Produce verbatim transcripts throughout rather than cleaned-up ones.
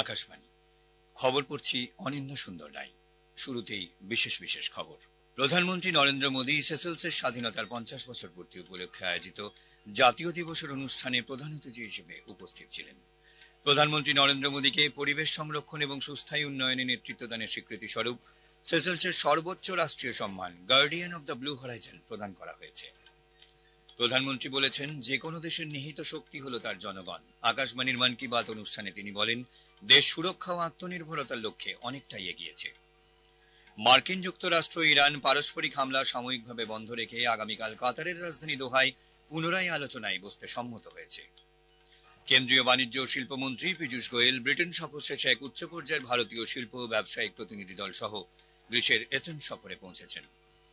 আকাশবাণী খবর পড়ছি অনিন্দ সুন্দর রায়। শুরুতেই বিশেষ বিশেষ খবর। প্রধানমন্ত্রী নরেন্দ্র মোদী সেসেলসের স্বাধীনতার পঞ্চাশ বছর পূর্তি উপলক্ষে আয়োজিত জাতীয় দিবসের অনুষ্ঠানে প্রধান অতিথি হিসেবে উপস্থিত ছিলেন। প্রধানমন্ত্রী নরেন্দ্র মোদীকে পরিবেশ সংরক্ষণ এবং সুস্থায়ী উন্নয়নে নেতৃত্বদানের স্বীকৃতি স্বরূপ সেসেলসের সর্বোচ্চ রাষ্ট্রীয় সম্মান Guardian of the Blue Horizon প্রদান করা হয়েছে। প্রধানমন্ত্রী বলেছেন, যে কোনো দেশের নিহিত শক্তি হল তার জনগণ। আকাশবাণীর মন কি বাত অনুষ্ঠানে তিনি বলেন, দেশ সুরক্ষা ও আত্মনির্ভরতার লক্ষ্যে অনেকটাই এগিয়েছে। মার্কিন যুক্তরাষ্ট্র ইরান পারস্পরিক হামলা সাময়িকভাবে বন্ধ রেখে আগামীকাল কাতারের রাজধানী দোহায় পুনরায় আলোচনায় বসতে সম্মত হয়েছে। কেন্দ্রীয় বাণিজ্য ও শিল্পমন্ত্রী পীযূষ গোয়েল ব্রিটেন সফর শেষে এক উচ্চ পর্যায়ের ভারতীয় শিল্প ও ব্যবসায়িক প্রতিনিধি দল সহ গ্রিসের এথেন্স সফরে পৌঁছেছেন।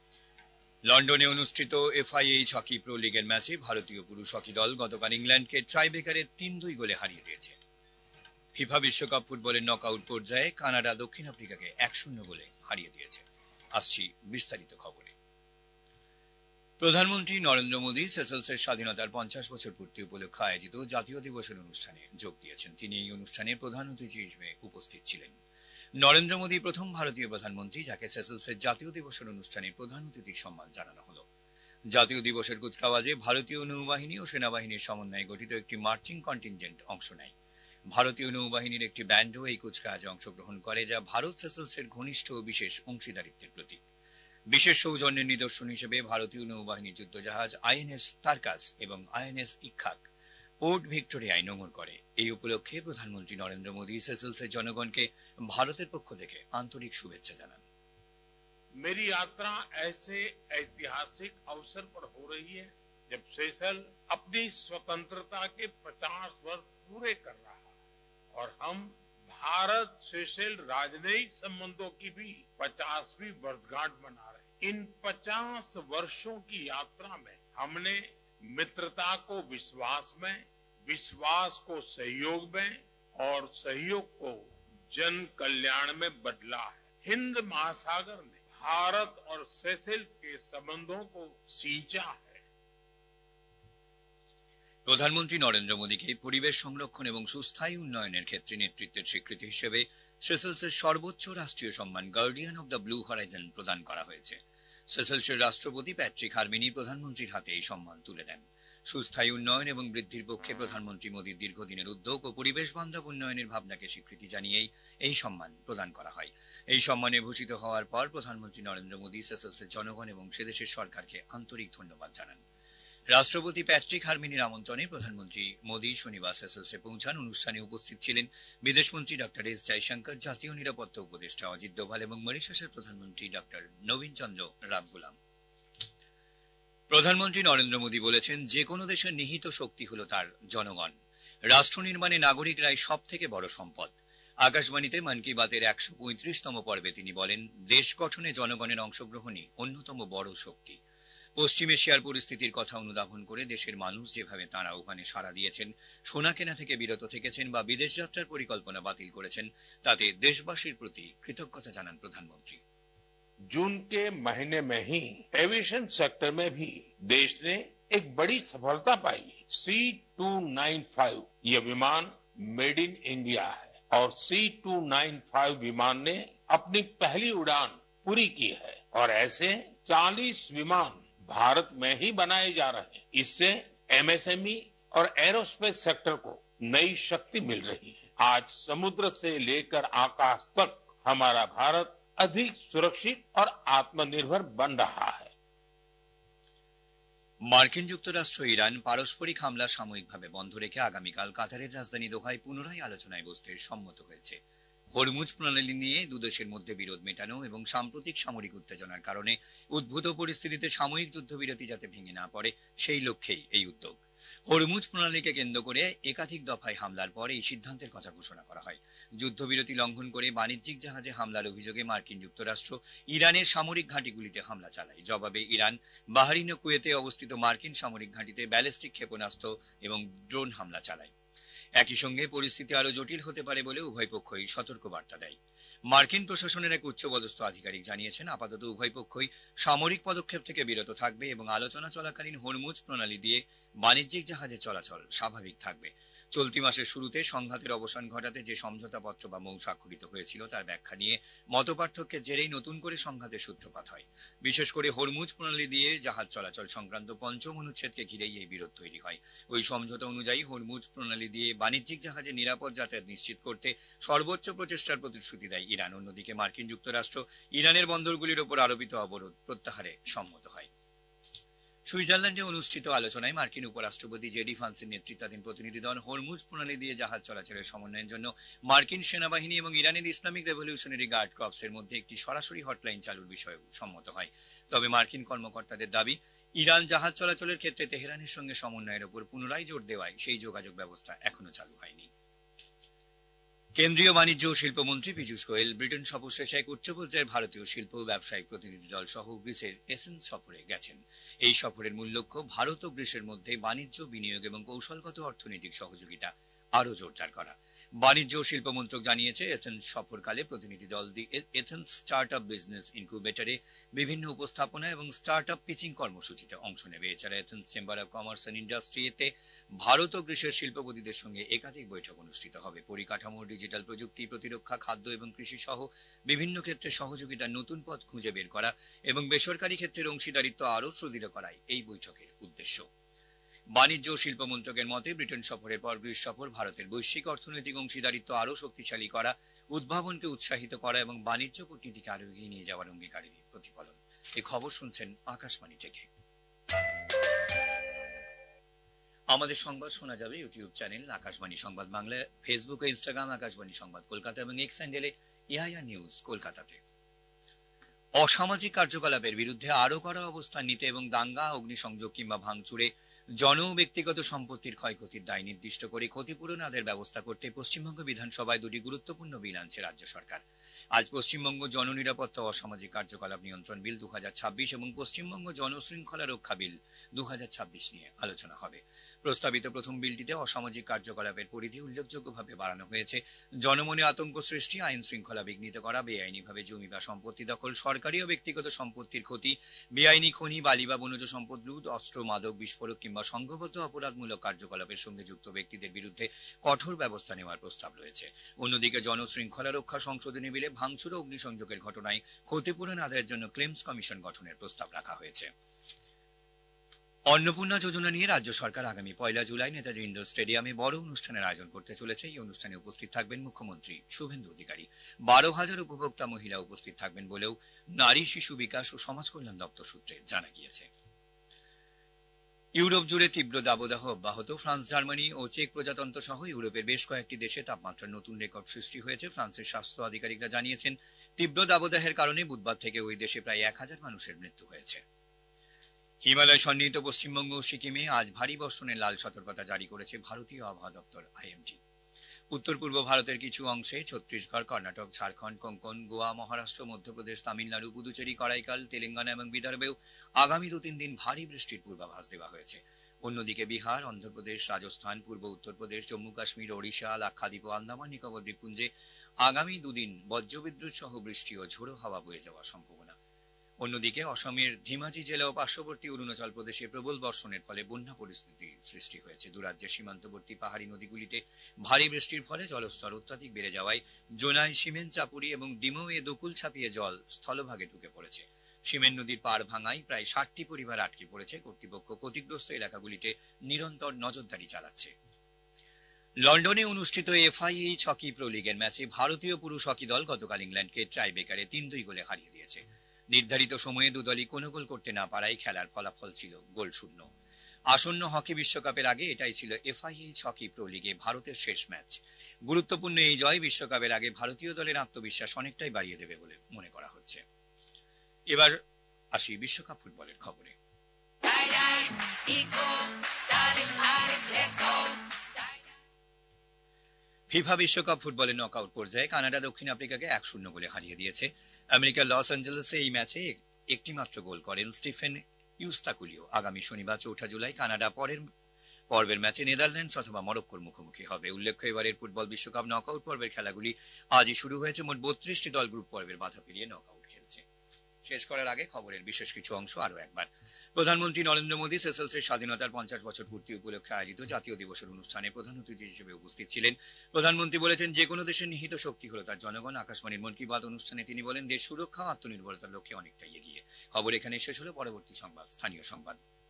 লন্ডনে অনুষ্ঠিত এফআইএইচ হকি প্রো লিগের ম্যাচে ভারতীয় পুরুষ হকি দল গতকাল ইংল্যান্ডকে ট্রাইবেকারে তিন দুই গোলে হারিয়ে দিয়েছে। ফিফা বিশ্বকাপ ফুটবলের নক আউট পর্যায়ে কানাডা দক্ষিণ আফ্রিকাকে এক শূন্য গোলে হারিয়ে দিয়েছে। আসছি বিস্তারিত খবরে। প্রধানমন্ত্রী নরেন্দ্র মোদী সেসেলসের স্বাধীনতার পঞ্চাশ বছর পূর্তি উপলক্ষে আয়োজিত জাতীয় দিবসের অনুষ্ঠানে যোগ দিয়েছেন। তিনি এই অনুষ্ঠানে প্রধান অতিথি হিসেবে উপস্থিত ছিলেন। নরেন্দ্র মোদী প্রথম ভারতীয় প্রধানমন্ত্রী যাকে সেসেলসের জাতীয় দিবসের অনুষ্ঠানে প্রধান অতিথির সম্মান জানানো হল। জাতীয় দিবসের কুচকাওয়াজে ভারতীয় নৌবাহিনী ও সেনাবাহিনীর সমন্বয়ে গঠিত একটি মার্চিং কন্টিনজেন্ট অংশ নেয়। ভারতীয় নৌবাহিনীর একটি ব্যান্ডও এই কুচকাওয়াজে অংশগ্রহণ করে, যা ভারত সেসেলসের ঘনিষ্ঠ ও বিশেষ অংশীদারিত্বের প্রতীক। বিশেষ সৌজন্যের নিদর্শন হিসেবে ভারতীয় নৌবাহিনীর যুদ্ধজাহাজ আইএনএস তারকাস এবং আইএনএস ইক্ষাক পোর্ট ভিক্টোরিয়ায় নোঙর করে। এই উপলক্ষে প্রধানমন্ত্রী নরেন্দ্র মোদী সেসেলসের জনগণকে ভারতের পক্ষ থেকে আন্তরিক শুভেচ্ছা জানান। मेरी यात्रा ऐसे ऐतिहासिक अवसर पर हो रही है जब सेशल अपनी स्वतंत्रता के पचास वर्ष पूरे कर रहा है और हम भारत सेशल राजनयिक संबंधों की भी पचासवीं वर्षगांठ मना रहे हैं। इन पचास वर्षों की यात्रा में हमने मित्रता को विश्वास में, विश्वास को सहयोग में और सहयोग को जन कल्याण में बदला है। हिंद महासागर ने भारत और सेशेल के संबंधों को सींचा है। প্রধানমন্ত্রী নরেন্দ্র মোদীকে পরিবেশ সংরক্ষণ এবং সুস্থায়ী উন্নয়নের ক্ষেত্রে নেতৃত্বের স্বীকৃতি হিসেবে সেসেলসের সর্বোচ্চ রাষ্ট্রীয় সম্মান Guardian of the Blue Horizon প্রদান করা হয়েছে। সেসেলসের রাষ্ট্রপতি প্যাট্রিক হারমিনি প্রধানমন্ত্রীর হাতে এই সম্মান তুলে দেন। সুস্থায়ী উন্নয়ন এবং বৃদ্ধির পক্ষে প্রধানমন্ত্রী মোদীর দীর্ঘদিনের উদ্যোগ ও পরিবেশ বান্ধব উন্নয়নের ভাবনাকে স্বীকৃতি জানিয়েই এই সম্মান প্রদান করা হয়। এই সম্মানে ভূষিত হওয়ার পর প্রধানমন্ত্রী নরেন্দ্র মোদী সেসেলসের জনগণ এবং সেদেশের সরকারকে আন্তরিক ধন্যবাদ জানান। রাষ্ট্রপতি প্যাট্রিক হারমিনির আমন্ত্রণে প্রধানমন্ত্রী মোদী শনিবার সেসেলসে পৌঁছান। অনুষ্ঠানে উপস্থিত ছিলেন বিদেশমন্ত্রী ডক্টর এস জয়শঙ্কর, জাতীয় নিরাপত্তা উপদেষ্টা অজিত ডোভাল এবং মরিশাসের প্রধানমন্ত্রী ডক্টর নবীন চন্দ্র রামগুলাম। প্রধানমন্ত্রী নরেন্দ্র মোদী বলেছেন, যে কোনো দেশের নিহিত শক্তি হল তার জনগণ। রাষ্ট্র নির্মাণে নাগরিকরাই সব থেকে বড় সম্পদ। আকাশবাণীতে মন কি বাতের একশো পঁয়ত্রিশতম পর্বে তিনি বলেন, দেশ গঠনে জনগণের অংশগ্রহণই অন্যতম বড় শক্তি। পশ্চিম এশিয়ার পরিস্থিতির কথা অনুধাবন করে দেশের মানুষ যেভাবে তাঁরা ওখানে সাড়া দিয়েছেন, সোনা কেনা থেকে বিরত থেকেছেন বা বিদেশ যাত্রার পরিকল্পনা বাতিল করেছেন, তাতে দেশবাসীর প্রতি কৃতজ্ঞতা জানান প্রধানমন্ত্রী। जून के महीने में ही एविएशन सेक्टर में भी देश ने एक बड़ी सफलता पाई। सी टू नाइन फाइव ये विमान मेड इन इंडिया है और सी टू नाइन फाइव विमान ने अपनी पहली उड़ान पूरी की है और ऐसे चालीस विमान भारत में ही बनाए जा रहे हैं। इससे एमएसएमई और एरोस्पेस सेक्टर को नई शक्ति मिल रही है। आज समुद्र से लेकर आकाश तक हमारा भारत अधिक सुरक्षित और आत्मनिर्भर बन रहा है। মার্কিন যুক্তরাষ্ট্র ইরান পারস্পরিক হামলা সাময়িকভাবে বন্ধ রেখে আগামীকাল কাতারের রাজধানী দোহায় পুনরায় আলোচনায় বসতে সম্মত হয়েছে। হরমুজ প্রণালী নিয়ে দুদেশের মধ্যে বিরোধ মেটানো এবং সাম্প্রতিক সামরিক উত্তেজনার কারণে উদ্ভূত পরিস্থিতিতে সাময়িক যুদ্ধবিরতি যাতে ভেঙে না পড়ে, সেই লক্ষ্যেই এই উদ্যোগ। হরমুজ প্রণালীকে কেন্দ্র করে একাধিক দফায় হামলার পর এই সিদ্ধান্তের কথা ঘোষণা করা হয়। যুদ্ধবিরতি লঙ্ঘন করে বাণিজ্যিক জাহাজে হামলার অভিযোগে মার্কিন যুক্তরাষ্ট্র ইরানের সামরিক ঘাঁটিগুলিতে হামলা চালায়। জবাবে ইরান বাহরিন ও কুয়েতে অবস্থিত মার্কিন সামরিক ঘাঁটিতে ব্যালিস্টিক ক্ষেপণাস্ত্র এবং ড্রোন হামলা চালায়। একই সঙ্গে পরিস্থিতি আরো জটিল হতে পারে বলে উভয় পক্ষই সতর্ক বার্তা দেয়। মার্কিন প্রশাসনের এক উচ্চপদস্থ আধিকারিক জানিয়েছেন, আপাতত উভয় পক্ষই সামরিক পদক্ষেপ থেকে বিরত থাকবে এবং আলোচনা চলাকালীন হরমুজ প্রণালী দিয়ে বাণিজ্যিক জাহাজে চলাচল স্বাভাবিক থাকবে। চলতি মাসের শুরুতে সংঘাতের অবসান ঘটাতে যে সমঝোতাপত্র বা মৌ স্বাক্ষরিত হয়েছিল তার ব্যাখ্যা নিয়ে মতপার্থক্যের জেরেই নতুন করে সংঘাতের সূত্রপাত হয়। বিশেষ করে হরমুজ প্রণালী দিয়ে জাহাজ চলাচল সংক্রান্ত পঞ্চম অনুচ্ছেদকে ঘিরেই এই বিরোধ তৈরি হয়। ওই সমঝোতা অনুযায়ী হরমুজ প্রণালী দিয়ে বাণিজ্যিক জাহাজে নিরাপদ যাতায়াত নিশ্চিত করতে সর্বোচ্চ প্রচেষ্টার প্রতিশ্রুতি দেয় ইরান। অন্যদিকে মার্কিন যুক্তরাষ্ট্র ইরানের বন্দরগুলির ওপর আরোপিত অবরোধ প্রত্যাহারে সম্মত হয়। সুইজারল্যান্ডে অনুষ্ঠিত আলোচনায় মার্কিন উপরাষ্ট্রপতি জেডি ভান্সের নেতৃত্বাধীন প্রতিনিধি দল হরমুজ প্রণালী দিয়ে জাহাজ চলাচলের সমন্বয়ের জন্য মার্কিন সেনাবাহিনী এবং ইরানের ইসলামিক রেভলিউশনারি গার্ড কর্পসের মধ্যে একটি সরাসরি হটলাইন চালুর বিষয়ে সম্মত হয়। তবে মার্কিন কর্মকর্তাদের দাবি, ইরান জাহাজ চলাচলের ক্ষেত্রে তেহরানের সঙ্গে সমন্বয়ের উপর পুনরায় জোর দেওয়ায় সেই যোগাযোগ ব্যবস্থা এখনো চালু হয়নি। কেন্দ্রীয় বাণিজ্য ও শিল্পমন্ত্রী পীযূষ গোয়েল ব্রিটেন সফর শেষে এক উচ্চ পর্যায়ের ভারতীয় শিল্প ব্যবসায়িক প্রতিনিধি দল সহ গ্রিসের এথেন্স সফরে গেছেন। এই সফরের মূল লক্ষ্য ভারত ও গ্রিসের মধ্যে বাণিজ্য, বিনিয়োগ এবং কৌশলগত অর্থনৈতিক সহযোগিতা আরও জোরদার করা। বাণিজ্য ও শিল্প মন্ত্রক জানিয়েছে, এথেন্স সফরকালে প্রতিনিধি দল the Athens start up business ইনকিউবেটরে বিভিন্ন উপস্থাপনা এবং স্টার্ট আপ পিচিং কর্মসূচিতে অংশ নেবে। এছাড়া Athens Chamber of Commerce and Industry এতে ভারত ও গ্রিসের শিল্পপতিদের সঙ্গে একাধিক বৈঠক অনুষ্ঠিত হবে। পরিকাঠামো, ডিজিটাল প্রযুক্তি, প্রতিরক্ষা, খাদ্য এবং কৃষি সহ বিভিন্ন ক্ষেত্রে সহযোগিতার নতুন পথ খুঁজে বের করা এবং বেসরকারি ক্ষেত্রের অংশীদারিত্ব আরও সুদৃঢ় করাই এই বৈঠকের উদ্দেশ্য। বাণিজ্য ও শিল্প মন্ত্রকের মতে, ব্রিটেন সফরের পর গ্রিস সফর ভারতের বৈশ্বিক অর্থনৈতিক অংশীদারিত্ব আরও শক্তিশালী করা, উদ্ভাবনকে উৎসাহিত করা এবং বাণিজ্য কূটনীতিকে আরও এগিয়ে নিয়ে যাওয়ার অঙ্গীকারের প্রতিফলন। এই খবর শুনছেন আকাশবাণী থেকে। আমাদের সংবাদ শোনা যাবে ইউটিউব চ্যানেল আকাশবাণী সংবাদ বাংলা, ফেসবুক ও ইনস্টাগ্রাম আকাশবাণী সংবাদ কলকাতা এবং এক্স হ্যান্ডেলে ইহাইয়া নিউজ কলকাতাতে। অসামাজিক কার্যকলাপের বিরুদ্ধে আরও কড়া অবস্থান নিতে এবং দাঙ্গা, অগ্নিসংযোগ কিংবা ভাঙচুরে জন ও ব্যক্তিগত সম্পত্তির ক্ষয়ক্ষতির দায় নির্দিষ্ট করে ক্ষতিপূরণ আদায়ের ব্যবস্থা করতে পশ্চিমবঙ্গ বিধানসভায় দুটি গুরুত্বপূর্ণ বিল আনছে রাজ্য সরকার। আজ পশ্চিমবঙ্গ জননিরাপত্তা ও অসামাজিক কার্যকলাপ নিয়ন্ত্রণ বিল দু হাজার ছাব্বিশ এবং পশ্চিমবঙ্গ জনশৃঙ্খলা রক্ষা বিল দু হাজার ছাব্বিশ নিয়ে আলোচনা হবে। প্রস্তাবিত প্রথম বিলটিতে অসামাজিক কার্যকলাপের পরিধি উল্লেখযোগ্যভাবে বাড়ানো হয়েছে। জনমনে আতঙ্ক সৃষ্টি, আইন শৃঙ্খলা বিঘ্নিত করা, বেআইনিভাবে জমি বা সম্পত্তি দখল, সরকারি ও ব্যক্তিগত সম্পত্তির ক্ষতি, বেআইনি খনি, বালি বা বনজ সম্পদ লুট, অস্ত্র, মাদক, বিস্ফোরক কিংবা সংঘবদ্ধ অপরাধমূলক কার্যকলাপের সঙ্গে যুক্ত ব্যক্তিদের বিরুদ্ধে কঠোর ব্যবস্থা নেওয়ার প্রস্তাব রয়েছে। অন্যদিকে জনশৃঙ্খলা রক্ষা সংশোধনী বিলে ভাঙচুর ও অগ্নিসংযোগের ঘটনায় ক্ষতিপূরণ আদায়ের জন্য ক্লেমস কমিশন গঠনের প্রস্তাব রাখা হয়েছে। অন্নপূর্ণা যোজনা নিয়ে রাজ্য সরকার আগামী পয়লা জুলাই নেতাজি ইন্ডোর স্টেডিয়ামে বড় অনুষ্ঠানের আয়োজন করতে চলেছে। এই অনুষ্ঠানে উপস্থিত থাকবেন মুখ্যমন্ত্রী শুভেন্দু অধিকারী। বারো হাজার উপভোক্তা মহিলা উপস্থিত থাকবেন বলেও নারী, শিশু বিকাশ ও সমাজ কল্যাণ দপ্তর সূত্রে জানা গিয়েছে। ইউরোপ জুড়ে তীব্র দাবদাহ অব্যাহত। ফ্রান্স, জার্মানি ও চেক প্রজাতন্ত্র সহ ইউরোপের বেশ কয়েকটি দেশে তাপমাত্রার নতুন রেকর্ড সৃষ্টি হয়েছে। ফ্রান্সের স্বাস্থ্য আধিকারিকরা জানিয়েছেন, তীব্র দাবদাহের কারণে বুধবার থেকে ওই দেশে প্রায় এক হাজার মানুষের মৃত্যু হয়েছে। হিমালয় সন্নিহিত পশ্চিমবঙ্গ ও সিকিমে আজ ভারী বর্ষণের লাল সতর্কতা জারি করেছে ভারতীয় আবহাওয়া দপ্তর আইএমডি। উত্তর পূর্ব ভারতের কিছু অংশে, ছত্তিশগড়, কর্ণাটক, ঝাড়খণ্ড, কোঙ্কন, গোয়া, মহারাষ্ট্র, মধ্যপ্রদেশ, তামিলনাড়ু, পুদুচেরি, করাইকাল, তেলেঙ্গানা এবং বিদর্ভেও আগামী দু তিন দিন ভারী বৃষ্টির পূর্বাভাস দেওয়া হয়েছে। অন্যদিকে বিহার, অন্ধ্রপ্রদেশ, রাজস্থান, পূর্ব উত্তরপ্রদেশ, জম্মু কাশ্মীর, ওড়িশা, লাক্ষাদ্বীপ ও আন্দামান নিকোবর দ্বীপপুঞ্জে আগামী দুদিন বজ্রবিদ্যুৎ সহ বৃষ্টি ও ঝোড়ো হাওয়া বয়ে যাওয়ার সম্ভাবনা। অন্যদিকে অসমের ধেমাজি জেলা ও পার্শ্ববর্তী অরুণাচল প্রদেশে প্রবল বর্ষণের ফলে বন্যা পরিস্থিতি সৃষ্টি হয়েছে। দুরাজ্যের সীমান্তবর্তী পাহাড়ি নদীগুলিতে ভারী বৃষ্টির ফলে জলস্তর অত্যাধিক বেড়ে যাওয়ায় জোনাই, সিমেন চাপুরি এবং ডিমোয়ে দকুল ছাপিয়ে জল স্থলভাগে ঢুকে পড়েছে। সিমেন নদীর পাড় ভাঙায় প্রায় ষাটটি পরিবার আটকে পড়েছে। কর্তৃপক্ষ ক্ষতিগ্রস্ত এলাকাগুলিতে নিরন্তর নজরদারি চালাচ্ছে। লন্ডনে অনুষ্ঠিত এফআইএইচ হকি প্রো লিগের ম্যাচে ভারতীয় পুরুষ হকি দল গতকাল ইংল্যান্ডকে টাইব্রেকারে তিন দুই গোলে হারিয়ে দিয়েছে। নির্ধারিত সময়ে দুদলই কোনো গোল করতে না পারায় খেলার ফলাফল ছিল গোল শূন্য। আসন্ন হকি বিশ্বকাপের আগে এটাই ছিল এফআইএইচ হকি প্রো লিগে ভারতের শেষ ম্যাচ। গুরুত্বপূর্ণ এই জয় বিশ্বকাপের আগে ভারতীয় দলের আত্মবিশ্বাস অনেকটাই বাড়িয়ে দেবে বলে মনে করা হচ্ছে। এবার আসি বিশ্বকাপ ফুটবলের খবরে। ফিফা বিশ্বকাপ ফুটবলের নকআউট পর্যায়ে কানাডা দক্ষিণ আফ্রিকাকে এক শূন্য গোলে হারিয়ে দিয়েছে। আমেরিকার লস অ্যাঞ্জেলেসে এই ম্যাচে একটি মাত্র গোল করেন স্টিফেন ইউস্তাকুলিও। আগামী শনিবার চৌঠা জুলাই কানাডা পরের পর্বের ম্যাচে নেদারল্যান্ডস অথবা মরক্কোর মুখোমুখি হবে। উল্লেখ্য, এবারের ফুটবল বিশ্বকাপ নকআউট পর্বের খেলাগুলি আজই শুরু হয়েছে। মোট বত্রিশটি দল গ্রুপ পর্বের বাধা পেরিয়ে নকআউট খেলছে। শেষ করার আগে খবরের বিশেষ কিছু অংশ আরো একবার। প্রধানমন্ত্রী নরেন্দ্র মোদী সেসেলসের স্বাধীনতার পঞ্চাশ বছর পূর্তি উপলক্ষে আয়োজিত জাতীয় দিবসের অনুষ্ঠানে প্রধান অতিথি হিসেবে উপস্থিত ছিলেন। প্রধানমন্ত্রী বলেছেন, যে কোনো দেশের নিহিত শক্তি হল তার জনগণ। আকাশবাণীর মন কি বাত অনুষ্ঠানে তিনি বলেন, দেশ সুরক্ষা ও আত্মনির্ভরতার লক্ষ্যে অনেকটাই এগিয়ে। খবর এখানে শেষ হলো। পরবর্তী সংবাদ স্থানীয় সংবাদ।